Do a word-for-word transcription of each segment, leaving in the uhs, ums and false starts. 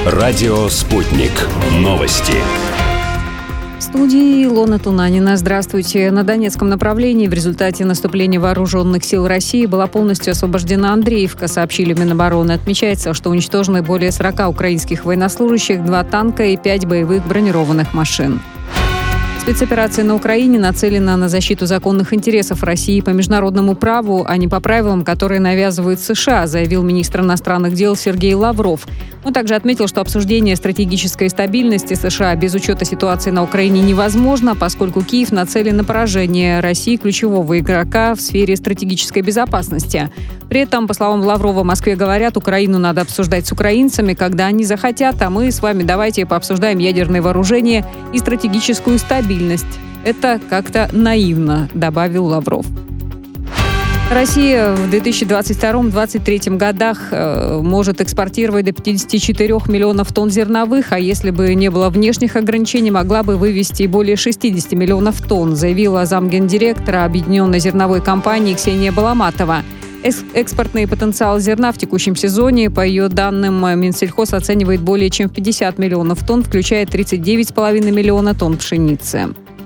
Радио «Спутник». Новости. В студии Илона Тунанина. Здравствуйте. На Донецком направлении в результате наступления вооруженных сил России была полностью освобождена Андреевка, сообщили в Минобороны. Отмечается, что уничтожены более сорока украинских военнослужащих, два танка и пять боевых бронированных машин. Спецоперация на Украине нацелена на защиту законных интересов России по международному праву, а не по правилам, которые навязывают США, заявил министр иностранных дел Сергей Лавров. Он также отметил, что обсуждение стратегической стабильности США без учета ситуации на Украине невозможно, поскольку Киев нацелен на поражение России ключевого игрока в сфере стратегической безопасности. При этом, по словам Лаврова, в Москве говорят, Украину надо обсуждать с украинцами, когда они захотят, а мы с вами давайте пообсуждаем ядерное вооружение и стратегическую стабильность. Это как-то наивно, добавил Лавров. Россия в две тысячи двадцать втором — две тысячи двадцать третьем годах э, может экспортировать до пятидесяти четырёх миллионов тонн зерновых, а если бы не было внешних ограничений, могла бы вывести более шестидесяти миллионов тонн, заявила замгендиректора Объединенной зерновой компании Ксения Баламатова. Экспортный потенциал зерна в текущем сезоне, по ее данным, Минсельхоз оценивает более чем в пятьдесят миллионов тонн, включая тридцать девять целых пять десятых миллиона тонн пшеницы.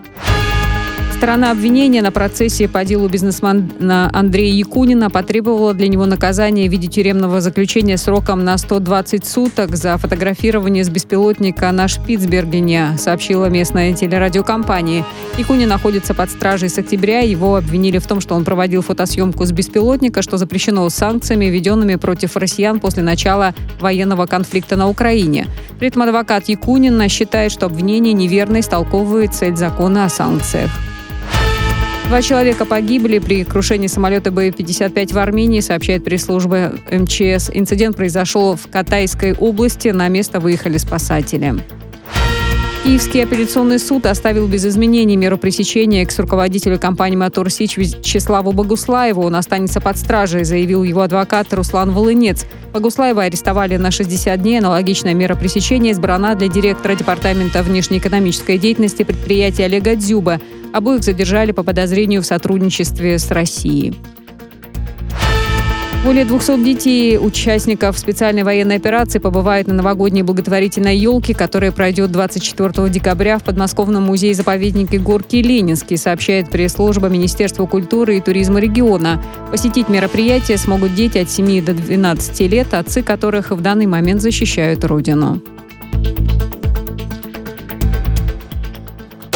Сторона обвинения на процессе по делу бизнесмена Андрея Якунина потребовала для него наказания в виде тюремного заключения сроком на сто двадцать суток за фотографирование с беспилотника на Шпицбергене, сообщила местная телерадиокомпания. Якунин находится под стражей с октября. Его обвинили в том, что он проводил фотосъемку с беспилотника, что запрещено санкциями, введенными против россиян после начала военного конфликта на Украине. При этом адвокат Якунина считает, что обвинение неверно истолковывает цель закона о санкциях. Два человека погибли при крушении самолета Бэ пятьдесят пять в Армении, сообщает пресс-служба эм че эс. Инцидент произошел в Катайской области. На место выехали спасатели. Киевский апелляционный суд оставил без изменений меру пресечения экс-руководителю компании «Мотор Сич» Вячеславу Богуслаеву. Он останется под стражей, заявил его адвокат Руслан Волынец. Богуслаева арестовали на шестьдесят дней. Аналогичная мера пресечения избрана для директора департамента внешнеэкономической деятельности предприятия Олега Дзюба. Обоих задержали по подозрению в сотрудничестве с Россией. Более двухсот детей, участников специальной военной операции, побывают на новогодней благотворительной елке, которая пройдет двадцать четвёртого декабря в подмосковном музее-заповеднике Горький Ленинский, сообщает пресс-служба Министерства культуры и туризма региона. Посетить мероприятие смогут дети от семи до двенадцати лет, отцы которых в данный момент защищают Родину.